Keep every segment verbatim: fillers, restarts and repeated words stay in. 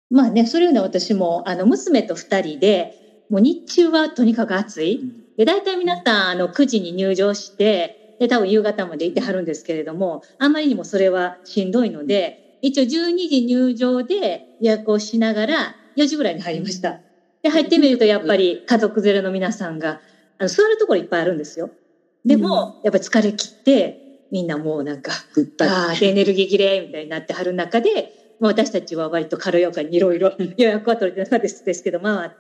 まあね、それいうのは私も、あの、娘と二人で、もう日中はとにかく暑い。で、大体皆さん、あの、くじに入場して、で、多分夕方までいてはるんですけれども、あんまりにもそれはしんどいので、一応じゅうにじ入場で予約をしながら、よじぐらいに入りました。で、入ってみると、やっぱり家族連れの皆さんが、あの、座るところいっぱいあるんですよ。でも、やっぱり疲れ切って、みんなもうなんか、ああ、エネルギー切れ、みたいになってはる中で、私たちは割と軽やかにいろいろ予約は取れてなかったですけど回って、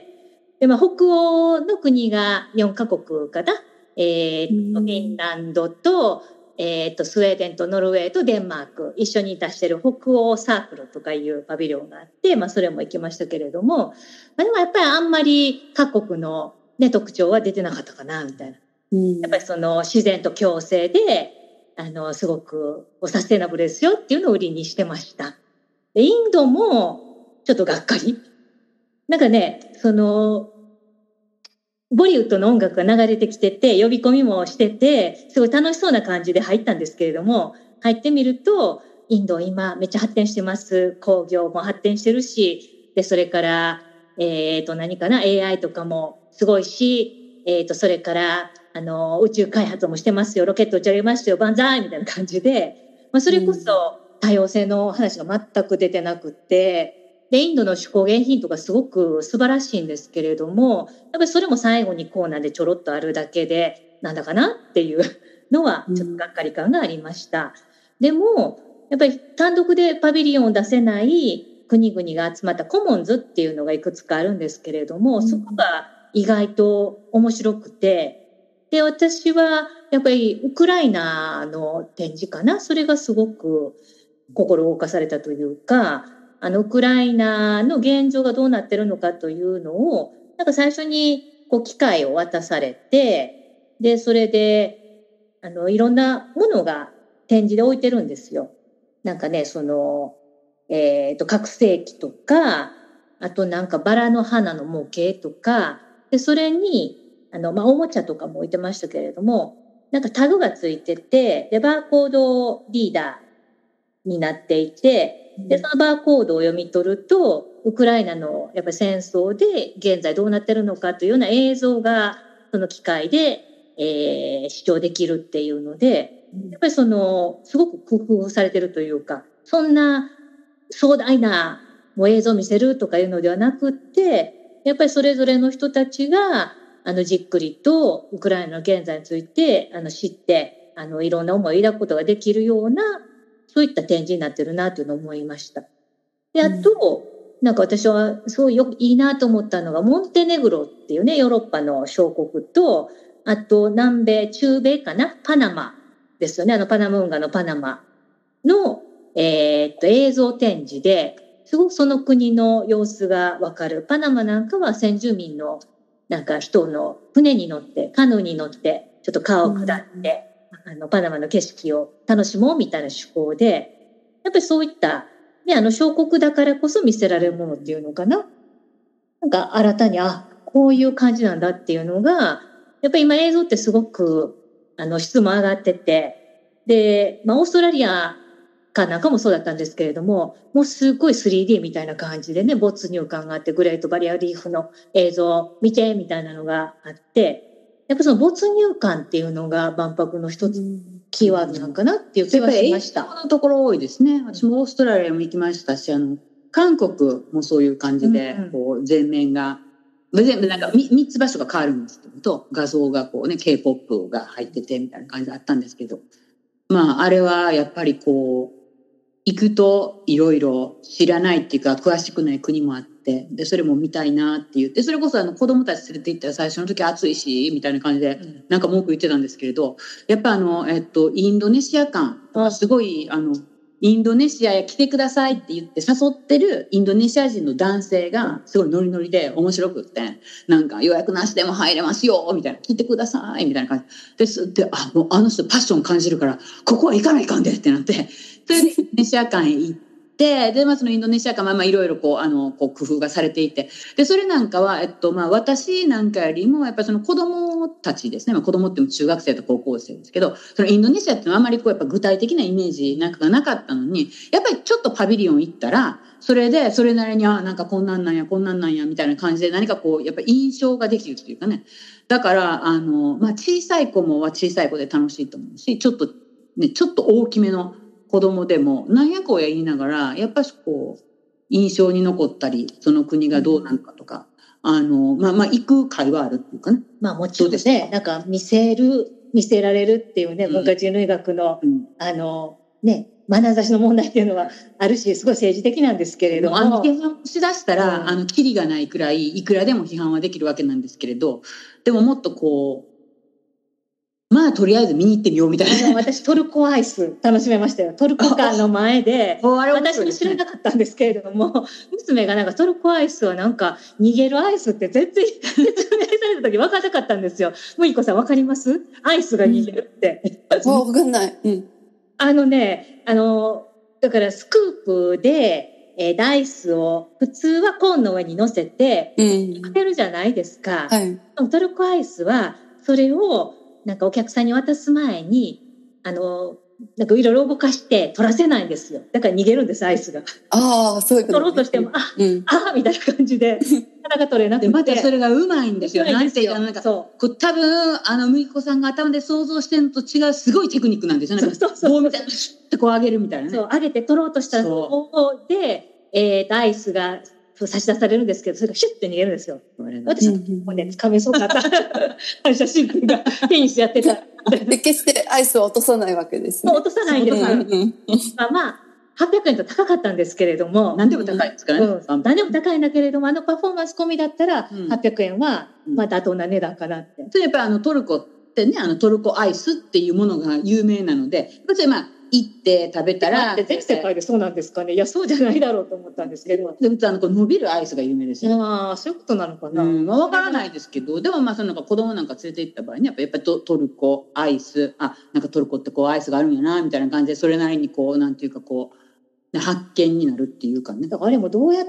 で、まあ、北欧の国がよんカ国かな。えー、とフィンランドと、えー、とスウェーデンとノルウェーとデンマーク一緒に出してる北欧サークルとかいうパビリオンがあって、まあ、それも行きましたけれども、まあ、でもやっぱりあんまり各国の、ね、特徴は出てなかったかなみたいな。やっぱりその自然と共生であのすごくサステナブルですよっていうのを売りにしてました。でインドもちょっとがっかり。なんかね、その、ボリウッドの音楽が流れてきてて、呼び込みもしてて、すごい楽しそうな感じで入ったんですけれども、入ってみると、インド今めっちゃ発展してます。工業も発展してるし、で、それから、えっと、何かな、エーアイ とかもすごいし、えっと、それから、あの、宇宙開発もしてますよ。ロケット打ち上げましたよ。万歳みたいな感じで、まあ、それこそ多様性の話が全く出てなくて、で、インドの手工芸品とかすごく素晴らしいんですけれども、やっぱりそれも最後にコーナーでちょろっとあるだけで、なんだかなっていうのは、ちょっとがっかり感がありました。うん、でも、やっぱり単独でパビリオンを出せない国々が集まったコモンズっていうのがいくつかあるんですけれども、うん、そこが意外と面白くて、で、私はやっぱりウクライナの展示かな、それがすごく心動かされたというか、あの、ウクライナの現状がどうなってるのかというのを、なんか最初に、こう、機械を渡されて、で、それで、あの、いろんなものが展示で置いてるんですよ。なんかね、その、えっと、拡声器とか、あとなんかバラの花の模型とか、で、それに、あの、まあ、おもちゃとかも置いてましたけれども、なんかタグがついてて、で、バーコードリーダーになっていて、で、そのバーコードを読み取ると、ウクライナのやっぱり戦争で現在どうなってるのかというような映像が、その機械で、えー、視聴できるっていうので、やっぱりその、すごく工夫されてるというか、そんな壮大なもう映像を見せるとかいうのではなくって、やっぱりそれぞれの人たちが、あの、じっくりとウクライナの現在について、あの、知って、あの、いろんな思いを抱くことができるような、そういった展示になってるなというのを思いました。で、あと、うん、なんか私はすごいよくいいなと思ったのが、モンテネグロっていうね、ヨーロッパの小国と、あと南米、中米かな、パナマですよね、あのパナム運河のパナマの、えー、っと映像展示で、すごくその国の様子がわかる。パナマなんかは先住民のなんか人の船に乗って、カヌーに乗って、ちょっと川を下って、うん、あのパナマの景色を楽しもうみたいな趣向で、やっぱりそういったね、あの小国だからこそ見せられるものっていうのかな。なんか新たに、あ、こういう感じなんだっていうのが、やっぱり今映像ってすごく、あの質も上がってて、で、まあオーストラリアかなんかもそうだったんですけれども、もうすごい スリーディー みたいな感じでね、没入感があって、グレートバリアリーフの映像を見てみたいなのがあって、やっぱその没入感っていうのが万博の一つキーワードなんかなっていう気はしました。 やっぱり英語のところ多いですね。私もオーストラリアも行きましたし、あの、韓国もそういう感じで、こう、全面が、全部なんかみっつ場所が変わるんですけど、画像がこうね、K-ポップ が入っててみたいな感じだったんですけど、まあ、あれはやっぱりこう、行くといろいろ知らないっていうか、詳しくない国もあって、で、それも見たいなって言って、それこそあの子供たち連れて行ったら最初の時暑いし、みたいな感じで、なんか文句言ってたんですけれど、やっぱあの、えっと、インドネシア感とかすごい、あの、インドネシアへ来てくださいって言って誘ってるインドネシア人の男性がすごいノリノリで面白くって、なんか予約なしでも入れますよみたいな、来てくださいみたいな感じですで、あ、もうあの人パッション感じるからここは行かないかんでってなって、それでインドネシア館へ行って、で、まあそのインドネシアか、まあまあいろいろこう、あの、こう工夫がされていて、で、それなんかは、えっと、まあ私なんかよりも、やっぱりその子供たちですね、まあ子供っても中学生と高校生ですけど、そのインドネシアっていうのはあまりこう、やっぱ具体的なイメージなんかがなかったのに、やっぱりちょっとパビリオン行ったら、それで、それなりに、あ、なんかこんなんなんや、こんなんなんや、みたいな感じで何かこう、やっぱ印象ができるっていうかね。だから、あの、まあ小さい子もは小さい子で楽しいと思うし、ちょっと、ね、ちょっと大きめの子供でも、なんやこうや言いながら、やっぱしこう、印象に残ったり、その国がどうなのかとか、うん、あの、まあまあ、行く会はあるっていうかね。 まあもちろんね、なんか見せる、見せられるっていうね、文化人類学の、うん、あの、ね、眼差しの問題っていうのはあるし、すごい政治的なんですけれども。 あの、批判しだしたら、うん、あの、キリがないくらい、いくらでも批判はできるわけなんですけれど、でももっとこう、まあ、とりあえず見に行ってみようみたいな。 私、トルコアイス楽しめましたよ。トルコ館の前で、私も知らなかったんですけれども、娘がなんかトルコアイスはなんか逃げるアイスって全然説明された時分からなかったんですよ。むいこさん分かります？アイスが逃げるって。 もう分かんない。うん。 あのね、あの、だからスクープで、えー、ダイスを普通はコーンの上に乗せて、かけるじゃないですか。 はい。 トルコアイスは、それを、なんかお客さんに渡す前に、あの、なんかいろいろ動かして取らせないんですよ。だから逃げるんです、アイスが。 ああ、そういうこと、ね。 取ろうとしても、あ、うん、あ、みたいな感じで、なかなか取れなくて。 またそれがうまいんですよ。 なんていうか、なんか、そう。多分、あの、むいこさんが頭で想像してるのと違う、すごいテクニックなんですよね。そうそうそう。棒みたいな、シュッてこう上げるみたいなね。 そう、上げて取ろうとした方法で、えー、アイスが、差し出されるんですけど、それがシュッて逃げるんですよ。私、もうね、掴めそうだった。反射神経がテニスやってた。 で、決してアイスを落とさないわけですね。 落とさないんです。まあまあ、はっぴゃくえんと高かったんですけれども。 何でも高いですからね。 うん、何でも高いんだけれども、あのパフォーマンス込みだったら、はっぴゃくえんは、まあ妥当な値段かなって。 それやっぱりあのトルコってね、あのトルコアイスっていうものが有名なので、それまあ、行って食べたら。 全世界でそうなんですかね。いや、そうじゃないだろうと思ったんですけど。 で、普通あの、伸びるアイスが有名ですよ。 ああ、そういうことなのかな。 うん、まあ、わからないですけど、でもまあ、そのなんか子供なんか連れて行った場合ね、やっぱやっぱりト, トルコアイス、あ、なんかトルコってこうアイスがあるんやな、みたいな感じで、それなりにこう、なんていうかこう、発見になるっていうかね。 だからあれもどうやって、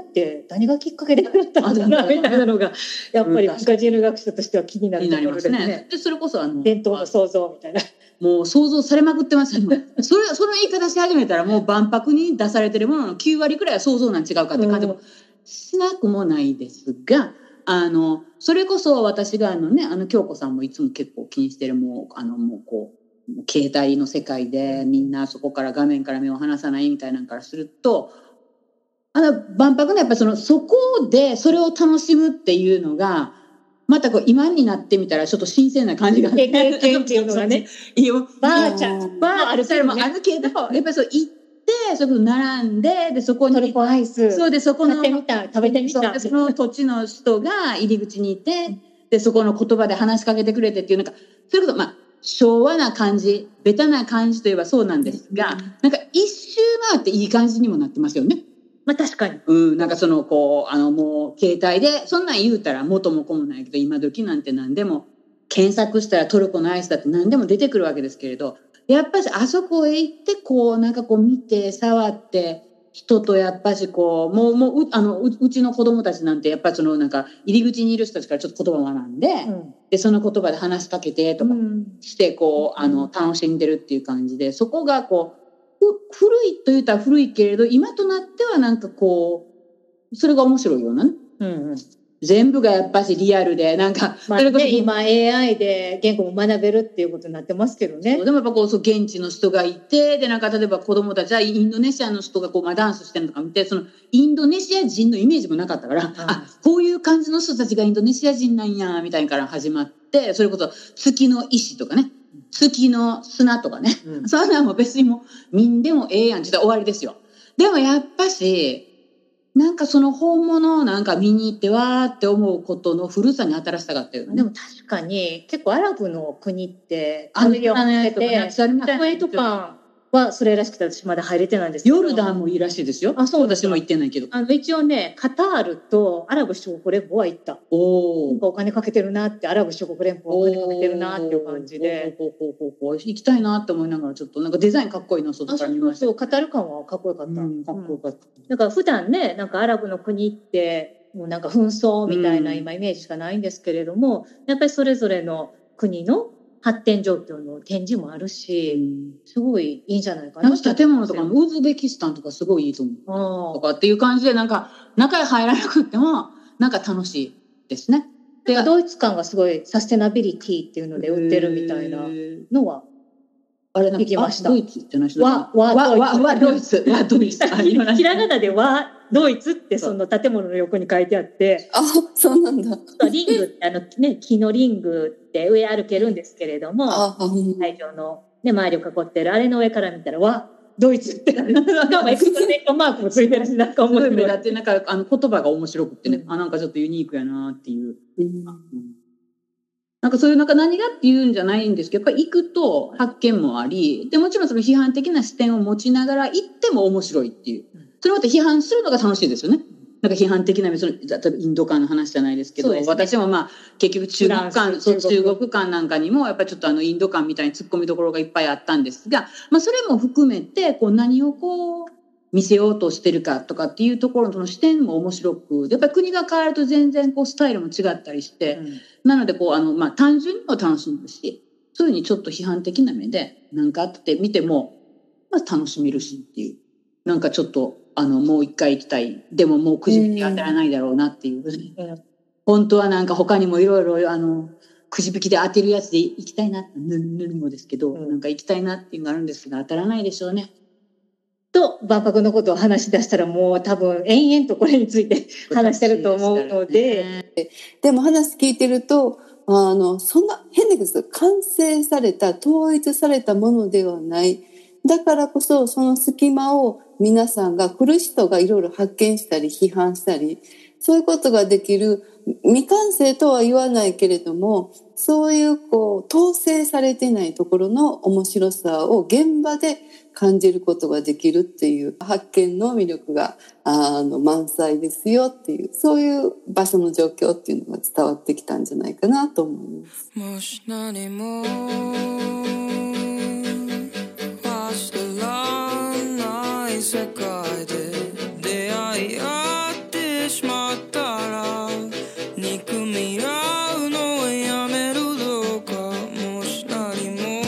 何がきっかけでなったのかな、みたいなのが、やっぱり文化人類学者としては気になるところですね。ね。 で、それこそあの、 伝統の創造みたいな。 もう想像されまくってますよ。それ、その言い方し始めたらもう万博に出されてるもののきゅうわりくらいは想像なん違うかって感じもしなくもないですが、あの、それこそ私があのね、あの京子さんもいつも結構気にしてるもう、あのもうこう、携帯の世界でみんなそこから画面から目を離さないみたいなのからすると、あの万博のやっぱその、そこでそれを楽しむっていうのが、またこう今になってみたらちょっと新鮮な感じが経験っていうのがね。 いいよ。 バーチャル。バーあるけど、ね、あるけど、やっぱりそう行って、そこ並んで、で、そこに。 トルコアイス。 そうで、そこの。 食べてみた、食べてみた。 その土地の人が入り口にいて、で、そこの言葉で話しかけてくれてっていう、なんか、そういうこと、まあ、昭和な感じ、ベタな感じといえばそうなんですが、うん、なんか一周回っていい感じにもなってますよね。 まあ確かに。 うん、なんかその、こう、あのもう、携帯で、そんなん言うたら元も子もないけど、今時なんて何でも、検索したらトルコのアイスだって何でも出てくるわけですけれど、やっぱしあそこへ行って、こう、なんかこう見て、触って、人とやっぱしこう、もう、もう、あの、う, うちの子供たちなんて、やっぱりそのなんか、入り口にいる人たちからちょっと言葉を学んで、うん、で、その言葉で話しかけてとかして、こう、あの、楽しんでるっていう感じで、そこがこう、古いと言ったら古いけれど、今となってはなんかこう、それが面白いようなね。うんうん、全部がやっぱしリアルで、なんか、 まあね、今 エーアイ で言語も学べるっていうことになってますけどね。 でもやっぱこう、そう現地の人がいて、で、なんか例えば子供たちはインドネシアの人がこう、まあダンスしてるのとか見て、そのインドネシア人のイメージもなかったから、あ, あこういう感じの人たちがインドネシア人なんや、みたいなから始まって、それこそ月の石とかね。月の砂とかね。うん、そんなも別にもう、見んでもええやんって言ったら終わりですよ。でもやっぱし、なんかその本物をなんか見に行ってわーって思うことの古さに新しさがあったよね。 でも確かに、結構アラブの国って、 あの、あのやつとかね、 クウェートパンはそれらしくて私まだ入れてないんですけど。 ヨルダンもいいらしいですよ。 あ、そう私も行ってないけど。 あの、一応ね、カタールとアラブ首長国連邦は行った。おお。お金かけてるなって、アラブ首長国連邦はお金かけてるなっていう感じで。 ほうほうほうほう。行きたいなって思いながら、ちょっとなんかデザインかっこいいの、外から見ました。 そうそう、カタール感はかっこよかった。 うん、かっこよかった。 だから普段ね、なんかアラブの国って、もうなんか紛争みたいな今イメージしかないんですけれども、やっぱりそれぞれの国の発展状況の展示もあるし、うん、すごいいいんじゃないかな。 なんか建物とかもウズベキスタンとかすごいいいと思う。とかっていう感じで、なんか中へ入らなくても、なんか楽しいですね。 で、ドイツ館がすごいサステナビリティっていうので売ってるみたいなのは、あれ、行きました。 ドイツじゃないですか。わ、わ、 わ、ドイツ。わ、ドイツ。 ひらがなでわ、ドイツってその建物の横に書いてあって。 あ、そうなんだ。 リングってあのね、木のリングって上歩けるんですけれども、会場のね、周りを囲ってるあれの上から見たら、わ、ドイツって、なんかエクスクレーションマークもついてるし、なんか面白い。 だってなんかあの言葉が面白くってね、あ、なんかちょっとユニークやなっていう。なんかそういうなんか何がっていうんじゃないんですけど、やっぱり行くと発見もあり、で、もちろんその批判的な視点を持ちながら行っても面白いっていう。それまた批判するのが楽しいですよね。なんか批判的な、その、例えばインド館の話じゃないですけど、ね、私もまあ、結局中国館、そう、中国館なんかにも、やっぱりちょっとあの、インド館みたいに突っ込みどころがいっぱいあったんですが、まあ、それも含めて、こう、何をこう、見せようとしてるかとかっていうところのその視点も面白く、やっぱり国が変わると全然こうスタイルも違ったりして、うん、なのでこうあのまあ単純にも楽しむし、そういうふうにちょっと批判的な目でなんかあって見ても、まあ楽しめるしっていう、なんかちょっとあのもう一回行きたい、でももうくじ引き当たらないだろうなっていう、うん、本当はなんか他にもいろいろあのくじ引きで当てるやつで行きたいな、ぬるぬるもですけど、うん、なんか行きたいなっていうのがあるんですが当たらないでしょうね。 と万博のことを話し出したらもう多分延々とこれについて話してると思うので、 で, でも話聞いてるとあのそんな変なです完成された統一されたものではない。だからこそその隙間を皆さんが来る人がいろいろ発見したり批判したり、そういうことができる未完成とは言わないけれども、そういうこう統制されてないところの面白さを現場で感じることができるっていう発見の魅力があの満載ですよっていう、そういう場所の状況っていうのが伝わってきたんじゃないかなと思います。もし何も忘れない世界で出会い合ってしまったら憎み合うのをやめるどうか。もし何も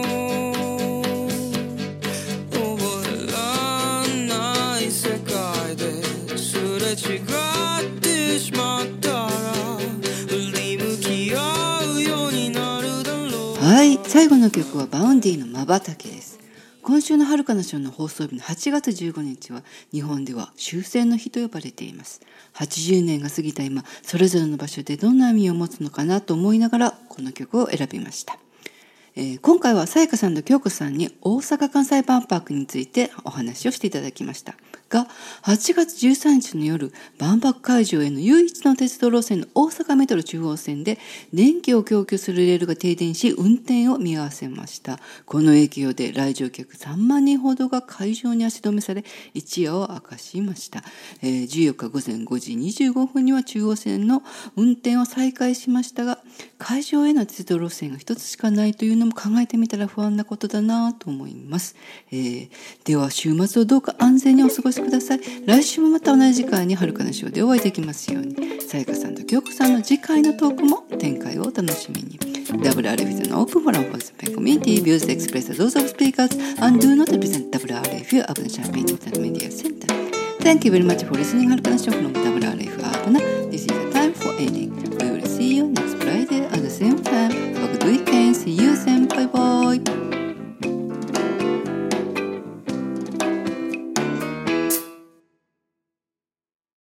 覚えらない世界ですれ違ってしまったら振り向き合うようになるだろう。はい、最後の曲はバウンディのまばたきです。今週の遥かな賞の放送日のはちがつじゅうごにちは日本では終戦の日と呼ばれています。はちじゅうねんが過ぎた今、それぞれの場所でどんな意味を持つのかなと思いながらこの曲を選びました。えー、今回はさやかさんと京子さんに大阪・関西万博についてお話をしていただきましたが、はちがつじゅうさんにちの夜、万博会場への唯一の鉄道路線の大阪メトロ中央線で電気を供給するレールが停電し運転を見合わせました。この影響で来場客さんまんにんほどが会場に足止めされ一夜を明かしました。えー、じゅうよっかごぜんごじにじゅうごふんには中央線の運転を再開しましたが、会場への鉄道路線が一つしかないというのも考えてみたら不安なことだなと思います。えー、では週末をどうか安全にお過ごしください。来週もまた同じ時間に遥かなショーでお会いできますように。さやかさんと京子さんの次回のトークも展開をお楽しみに。ダブリューアールエフ のオープンフォーラムフォースペンコミュニティ views expressed those of speakers and do not represent ダブリューアールエフ of the Champaign Internet Media Center. Thank you very much for listening. 遥かなショー from ダブリューアールエフ Abna. This is the time for ending.